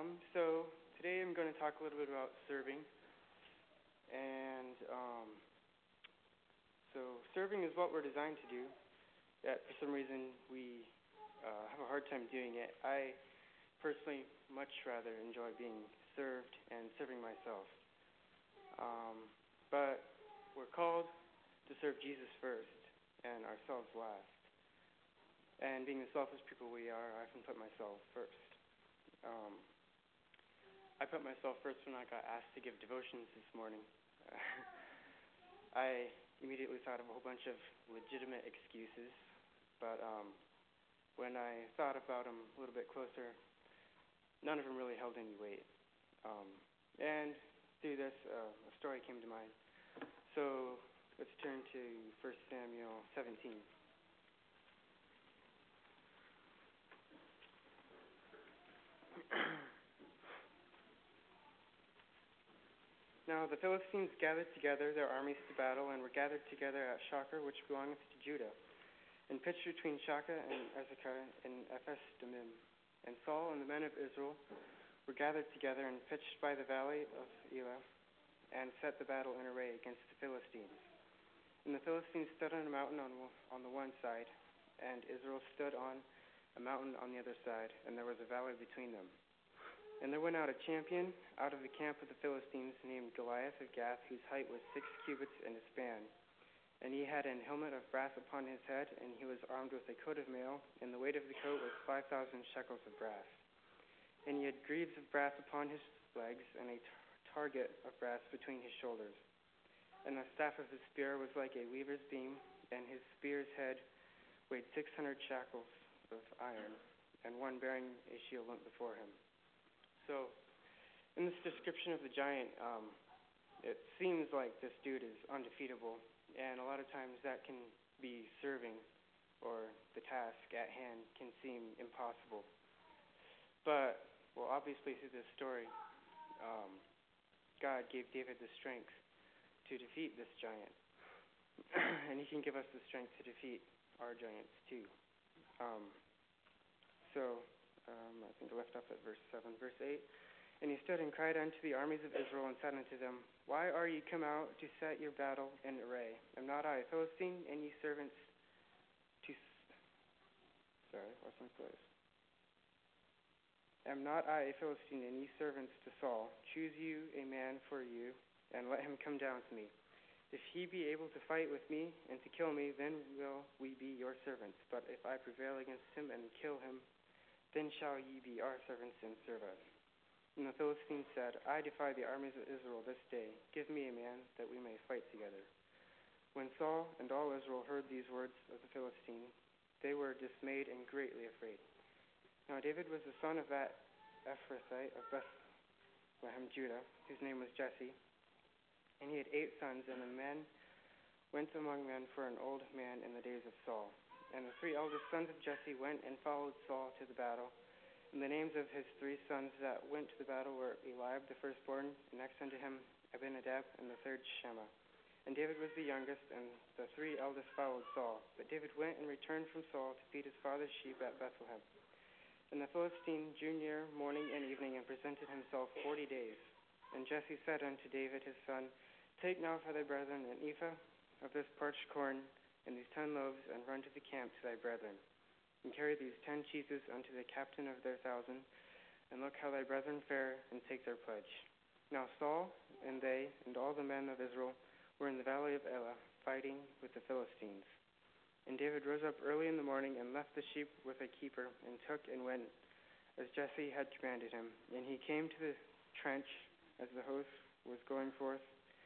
So today I'm going to talk a little bit about serving, and serving is what we're designed to do. Yet for some reason we have a hard time doing it. I personally much rather enjoy being served and serving myself. But we're called to serve Jesus first and ourselves last. And being the selfish people we are, I often put myself first. I put myself first when I got asked to give devotions this morning. I immediately thought of a whole bunch of legitimate excuses, but when I thought about them a little bit closer, none of them really held any weight. And through this, a story came to mind. So let's turn to 1 Samuel 17. Now the Philistines gathered together their armies to battle, and were gathered together at Shocher, which belongeth to Judah, and pitched between Shaka and Azekah in Ephes-dammim. And Saul and the men of Israel were gathered together and pitched by the valley of Elah, and set the battle in array against the Philistines. And the Philistines stood on a mountain on the one side, and Israel stood on a mountain on the other side, and there was a valley between them. And there went out a champion out of the camp of the Philistines named Goliath of Gath, whose height was 6 cubits and a span. And he had an helmet of brass upon his head, and he was armed with a coat of mail, and the weight of the coat was 5,000 shekels of brass. And he had greaves of brass upon his legs, and a target of brass between his shoulders. And the staff of his spear was like a weaver's beam, and his spear's head weighed 600 shekels of iron, and one bearing a shield went before him. So, in this description of the giant, it seems like this dude is undefeatable, and a lot of times that can be serving, or the task at hand can seem impossible. But, well, obviously through this story, God gave David the strength to defeat this giant, and he can give us the strength to defeat our giants too. I think I left off at verse 7. Verse 8, and he stood and cried unto the armies of Israel, and said unto them, Why are ye come out to set your battle in array? Am not I a Philistine, and ye servants to... Am not I a Philistine, and ye servants to Saul? Choose you a man for you, and let him come down to me. If he be able to fight with me, and to kill me, then will we be your servants. But if I prevail against him, and kill him, then shall ye be our servants, and serve us. And the Philistines said, I defy the armies of Israel this day. Give me a man, that we may fight together. When Saul and all Israel heard these words of the Philistine, they were dismayed and greatly afraid. Now David was the son of that Ephrathite of Bethlehem, Judah, whose name was Jesse. And he had 8 sons, and the men went among men for an old man in the days of Saul. And the 3 eldest sons of Jesse went and followed Saul to the battle. And the names of his 3 sons that went to the battle were Eliab the firstborn, and next unto him Abinadab, and the third Shammah. And David was the youngest, and the 3 eldest followed Saul. But David went and returned from Saul to feed his father's sheep at Bethlehem. And the Philistine drew near morning and evening, and presented himself 40 days. And Jesse said unto David his son, Take now for thy brethren an ephah of this parched corn, and these 10 loaves, and run to the camp to thy brethren. And carry these 10 cheeses unto the captain of their 1,000, and look how thy brethren fare, and take their pledge. Now Saul, and they, and all the men of Israel, were in the valley of Elah, fighting with the Philistines. And David rose up early in the morning, and left the sheep with a keeper, and took and went, as Jesse had commanded him. And he came to the trench, as the host was going forth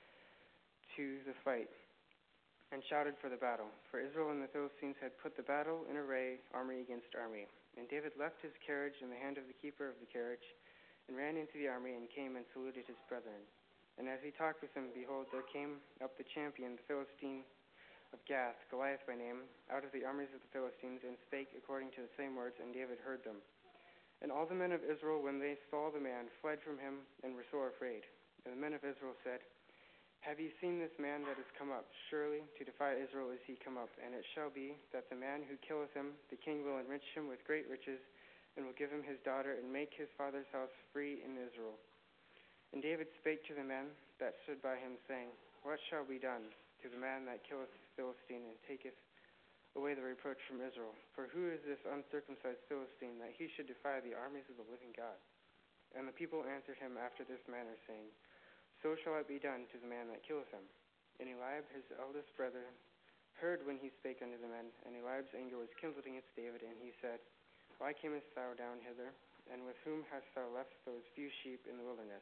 to the fight, and shouted for the battle. For Israel and the Philistines had put the battle in array, army against army. And David left his carriage in the hand of the keeper of the carriage, and ran into the army, and came and saluted his brethren. And as he talked with them, behold, there came up the champion, the Philistine of Gath, Goliath by name, out of the armies of the Philistines, and spake according to the same words, and David heard them. And all the men of Israel, when they saw the man, fled from him, and were sore afraid. And the men of Israel said, Have ye seen this man that is come up? Surely to defy Israel is he come up. And it shall be that the man who killeth him, the king will enrich him with great riches, and will give him his daughter, and make his father's house free in Israel. And David spake to the men that stood by him, saying, What shall be done to the man that killeth the Philistine, and taketh away the reproach from Israel? For who is this uncircumcised Philistine, that he should defy the armies of the living God? And the people answered him after this manner, saying, So shall it be done to the man that killeth him. And Eliab his eldest brother heard when he spake unto the men, and Eliab's anger was kindled against David, and he said, Why camest thou down hither, and with whom hast thou left those few sheep in the wilderness?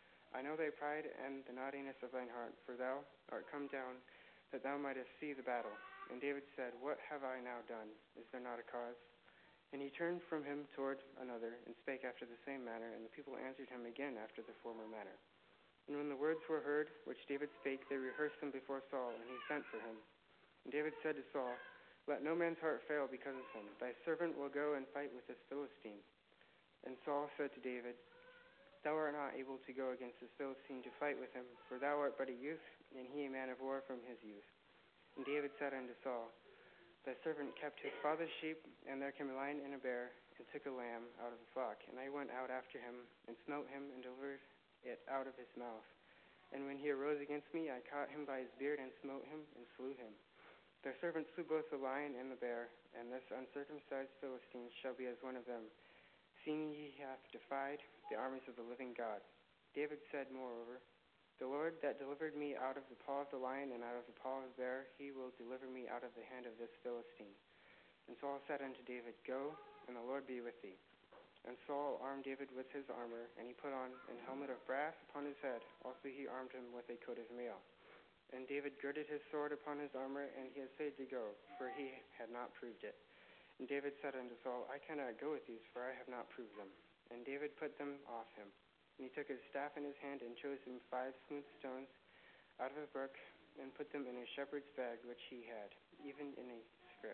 I know thy pride and the naughtiness of thine heart, for thou art come down that thou mightest see the battle. And David said, What have I now done? Is there not a cause? And he turned from him toward another, and spake after the same manner, and the people answered him again after the former manner. And when the words were heard, which David spake, they rehearsed them before Saul, and he sent for him. And David said to Saul, Let no man's heart fail because of him. Thy servant will go and fight with this Philistine. And Saul said to David, Thou art not able to go against this Philistine to fight with him, for thou art but a youth, and he a man of war from his youth. And David said unto Saul, Thy servant kept his father's sheep, and there came a lion and a bear, and took a lamb out of the flock. And I went out after him, and smote him, and delivered it out of his mouth. And when he arose against me, I caught him by his beard, and smote him, and slew him. Thy servant slew both the lion and the bear, and this uncircumcised Philistine shall be as one of them, seeing he hath defied the armies of the living God. David said, moreover, The Lord that delivered me out of the paw of the lion and out of the paw of the bear, he will deliver me out of the hand of this Philistine. And Saul said unto David, Go, and the Lord be with thee. And Saul armed David with his armor, and he put on an helmet of brass upon his head. Also he armed him with a coat of mail. And David girded his sword upon his armor, and he essayed to go, for he had not proved it. And David said unto Saul, I cannot go with these, for I have not proved them. And David put them off him. And he took his staff in his hand, and chose him 5 smooth stones out of a brook, and put them in a shepherd's bag which he had, even in a scrip.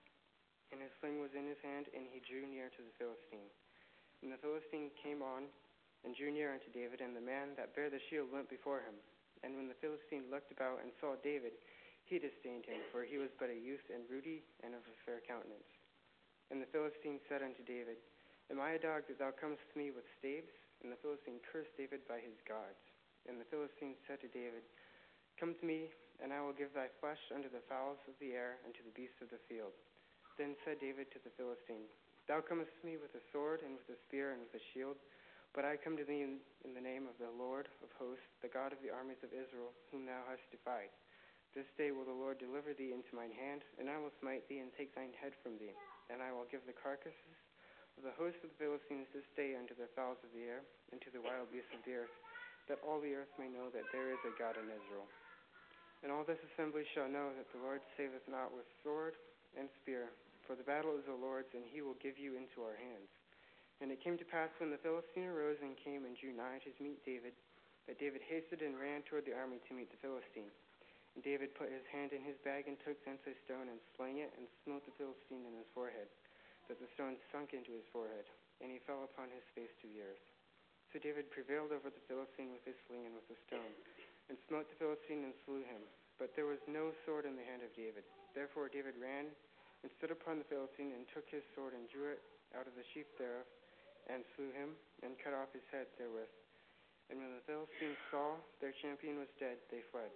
And his sling was in his hand, and he drew near to the Philistine. And the Philistine came on, and drew near unto David, and the man that bare the shield went before him. And when the Philistine looked about and saw David, he disdained him, for he was but a youth, and ruddy, and of a fair countenance. And the Philistine said unto David, Am I a dog that thou comest to me with staves? And the Philistine cursed David by his gods. And the Philistine said to David, Come to me, and I will give thy flesh unto the fowls of the air, and to the beasts of the field. Then said David to the Philistine, Thou comest to me with a sword, and with a spear, and with a shield, but I come to thee in the name of the Lord of hosts, the God of the armies of Israel, whom thou hast defied. This day will the Lord deliver thee into mine hand, and I will smite thee, and take thine head from thee. And I will give the carcasses of the host of the Philistines this day unto the fowls of the air, and to the wild beasts of the earth, that all the earth may know that there is a God in Israel. And all this assembly shall know that the Lord saveth not with sword and spear, for the battle is the Lord's, and he will give you into our hands. And it came to pass, when the Philistine arose and came and drew nigh to meet David, that David hasted and ran toward the army to meet the Philistine. And David put his hand in his bag, and took thence a stone, and slang it, and smote the Philistine in his forehead, that the stone sunk into his forehead, and he fell upon his face to the earth. So David prevailed over the Philistine with his sling and with the stone, and smote the Philistine and slew him. But there was no sword in the hand of David. Therefore David ran and stood upon the Philistine, and took his sword, and drew it out of the sheath thereof, and slew him, and cut off his head therewith. And when the Philistines saw their champion was dead, they fled.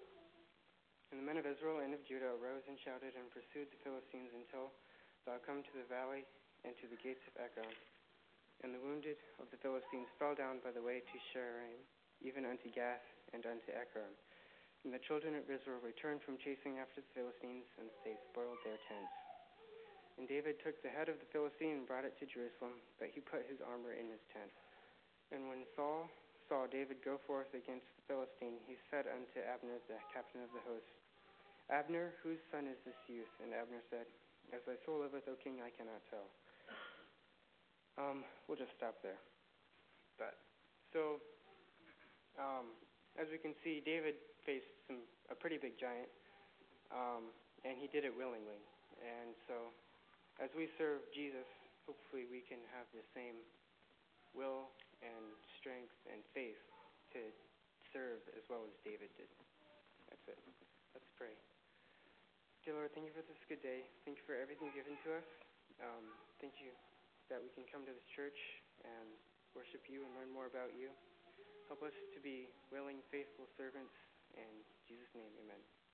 And the men of Israel and of Judah arose and shouted, and pursued the Philistines until thou come to the valley and to the gates of Ekron. And the wounded of the Philistines fell down by the way to Shaaraim, even unto Gath and unto Ekron. And the children of Israel returned from chasing after the Philistines, and they spoiled their tents. And David took the head of the Philistine and brought it to Jerusalem, but he put his armor in his tent. And when Saul saw David go forth against the Philistine, he said unto Abner, the captain of the host, Abner, whose son is this youth? And Abner said, As thy soul liveth, O king, I cannot tell. We'll just stop there. As we can see, David faced a pretty big giant, and he did it willingly. And so, as we serve Jesus, hopefully we can have the same will and strength and faith to serve as well as David did. That's it. Let's pray. Dear Lord, thank you for this good day. Thank you for everything given to us. Thank you that we can come to this church and worship you and learn more about you. Help us to be willing, faithful servants. In Jesus' name, amen.